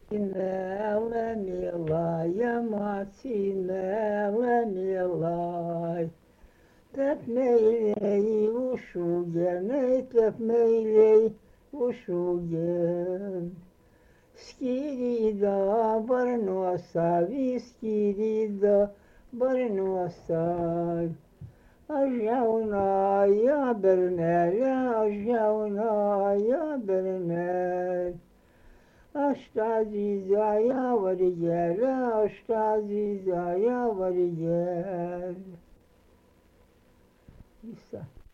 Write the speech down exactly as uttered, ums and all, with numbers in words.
Milaya Martina Milay Tep meilei ushugen, tep meilei ushugen Skirida barnosavi, skirida barnosavi Ajauna ya bernel, ajauna ya bernel Aştazizaya var gel, aştazizaya var gel. İsa.